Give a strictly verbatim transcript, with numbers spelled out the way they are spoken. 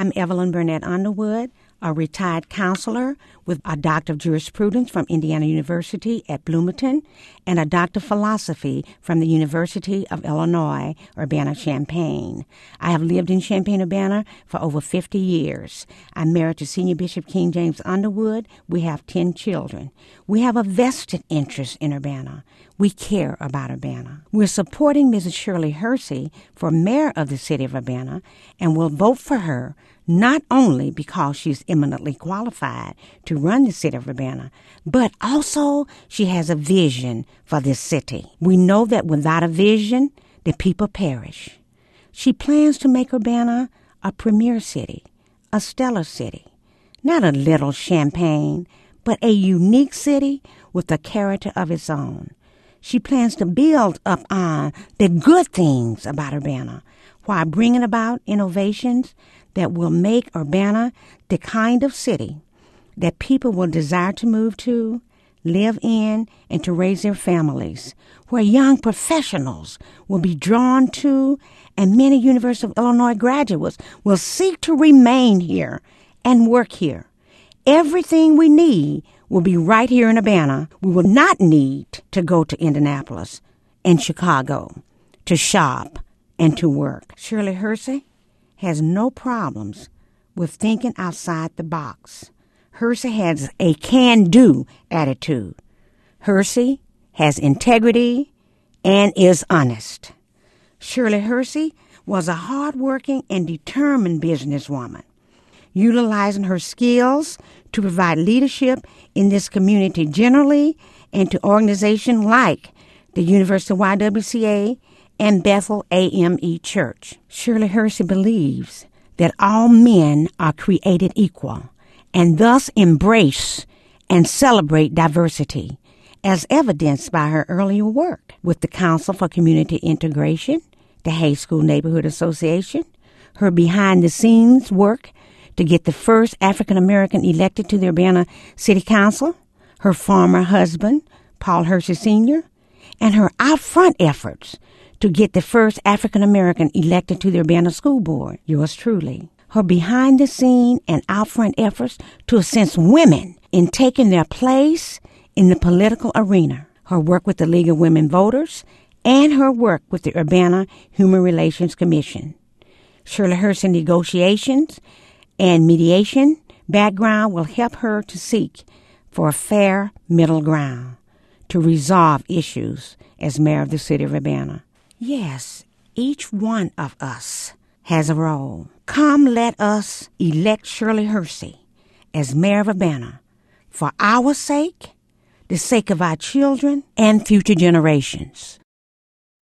I'm Evelyn Burnett Underwood, a retired counselor with a doctor of jurisprudence from Indiana University at Bloomington and a doctor of philosophy from the University of Illinois, Urbana-Champaign. I have lived in Champaign-Urbana for over fifty years. I'm married to Senior Bishop King James Underwood. We have ten children. We have a vested interest in Urbana. We care about Urbana. We're supporting Missus Shirley Hersey for mayor of the city of Urbana and will vote for her not only because she's eminently qualified to run the city of Urbana, but also she has a vision for this city. We know that without a vision, the people perish. She plans to make Urbana a premier city, a stellar city, not a little Champaign, but a unique city with a character of its own. She plans to build up on the good things about Urbana while bringing about innovations that will make Urbana the kind of city that people will desire to move to, live in, and to raise their families, where young professionals will be drawn to, and many University of Illinois graduates will seek to remain here and work here. Everything we need will be right here in Urbana. We will not need to go to Indianapolis and Chicago to shop and to work. Shirley Hersey has no problems with thinking outside the box. Hersey has a can-do attitude. Hersey has integrity and is honest. Shirley Hersey was a hard-working and determined businesswoman, utilizing her skills to provide leadership in this community generally and to organizations like the University Y W C A and Bethel A M E Church. Shirley Hersey believes that all men are created equal and thus embrace and celebrate diversity, as evidenced by her earlier work with the Council for Community Integration, the Hayes School Neighborhood Association, her behind-the-scenes work to get the first African-American elected to the Urbana City Council, her former husband, Paul Hersey Senior, and her out-front efforts to get the first African-American elected to the Urbana School Board, yours truly. Her behind-the-scene and out-front efforts to assist women in taking their place in the political arena, her work with the League of Women Voters, and her work with the Urbana Human Relations Commission. Shirley Hersey negotiations and mediation background will help her to seek for a fair middle ground to resolve issues as mayor of the city of Urbana. Yes, each one of us has a role. Come, let us elect Shirley Hersey as mayor of Urbana for our sake, the sake of our children, and future generations.